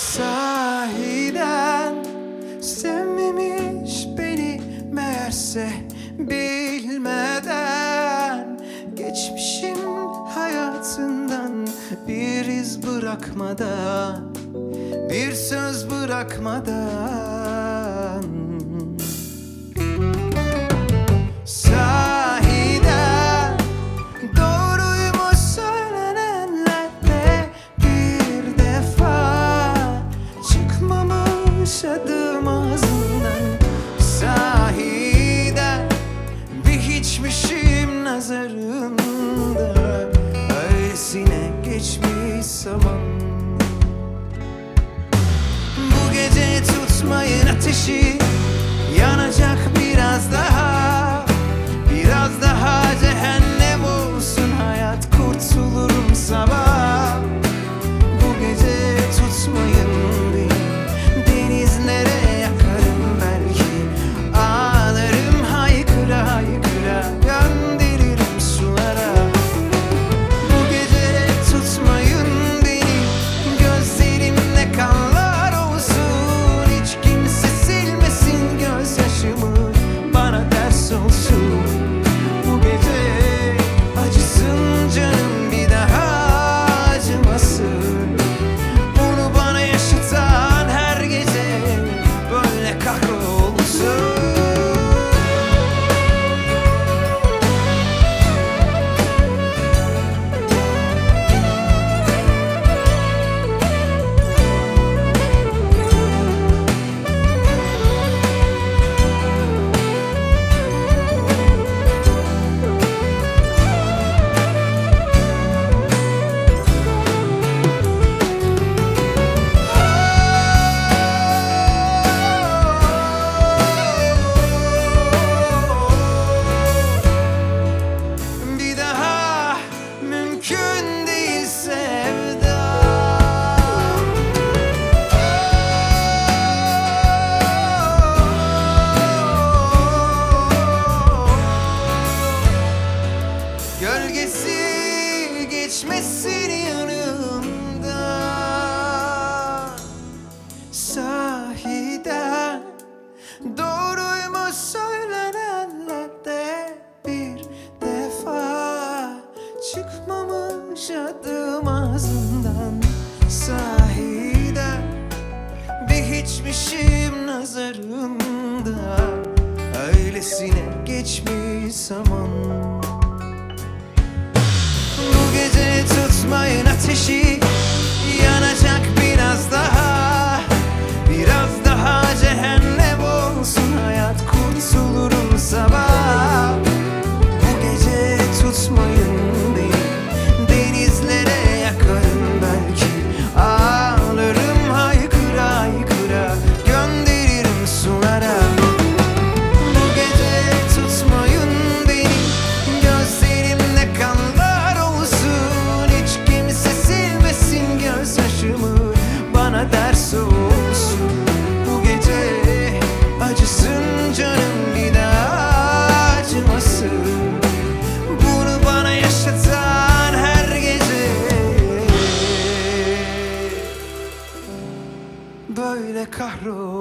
Sahiden sevmemiş beni meğerse, bilmeden geçmişim hayatından bir iz bırakmadan, bir söz bırakmadan. Sahiden doğruymuş söylenenlerde, bir defa çıkmamış adım ağzından. Sahiden bir hiçmişim nazarında, öylesine geçmiş zaman. Bu gece tutmayın ateşi, yanacak biraz daha, biraz daha cehennem olsun hayat, kurtulurum sabah. Bu gece tutmayın beni, denizlere yakarım belki, ağlarım haykıra haykıra, gönderirim sulara. Bu gece tutmayın beni, gözlerimde kanlar olsun, hiç kimse silmesin gözyaşımı, bana ders olsun. Bu gece acısın canım, bir daha acımasın. Bunu bana yaşatan her gece böyle kahrolsun. Bir daha mümkün değil sevda. Gölgesi geçmesin yanımdan. Sahiden doğruymuş söylenenlerde, bir defa çıkmamış adım ağzından. Sahiden bir hiçmişim nazarında, öylesine geçmiş zaman. Bu gece tutmayın ateşi, yanacak biraz daha, biraz daha cehennem olsun hayat, kurtulurum sabah. Bu gece tutmayın beni, denizlere yakarım belki, ağlarım haykıra haykıra, gönderirim sulara. Bu gece tutmayın beni, gözlerimde kanlar olsun, hiç kimse silmesin gözyaşımı, bana ders olsun. Bu gece acısın canım, bir daha acımasın. Bunu bana yaşatan her gece böyle kahrolsun.